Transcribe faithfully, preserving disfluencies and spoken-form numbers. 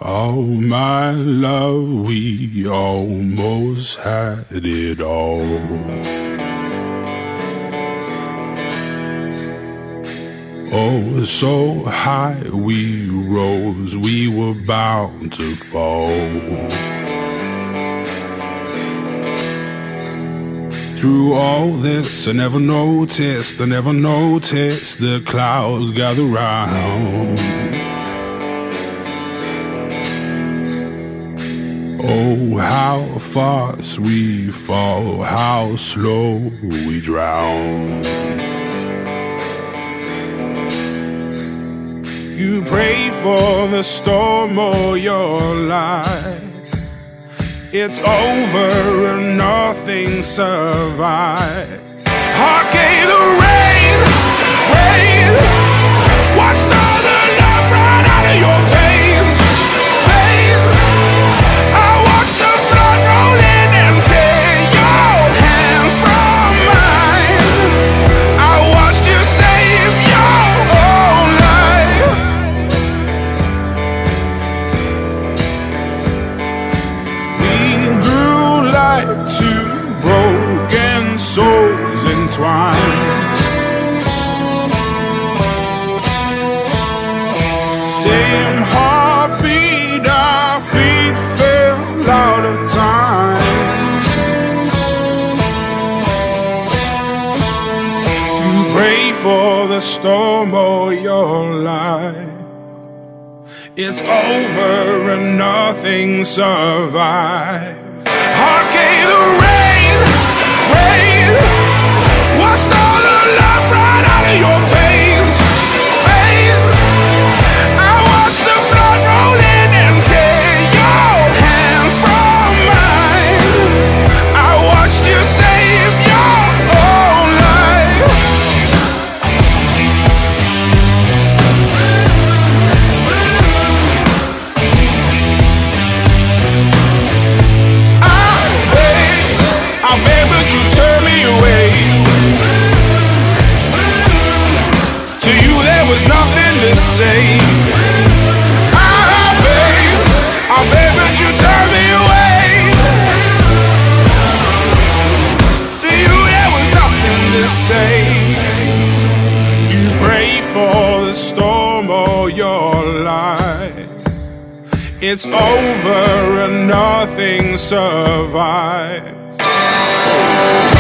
Oh, my love, we almost had it all. Oh, so high we rose, we were bound to fall. Through all this, I never noticed, I never noticed the clouds gather round. Oh, how fast we fall, how slow we drown. You pray for the storm of your life. It's over and nothing survived. Heart gave the rain, rain. Watched all the love run out of your veins, veins. I watched the flood roll in and tear your hand from mine. I watched you save your own life. We grew like two broken souls entwined. Same heartbeat, our feet fell out of time. You pray for the storm of your life. It's over and nothing survives. Heart gave the rain, rain. Watched all the love run out of your veins, veins. I watched the flood roll in and tear your hand from mine. I watched you save your own life. I begged, I begged, but you turned me away. To you there was nothing to say. I begged, I begged, but you turned me away. To you there was nothing to say. You pray for the storm of your life. It's over and nothing survives.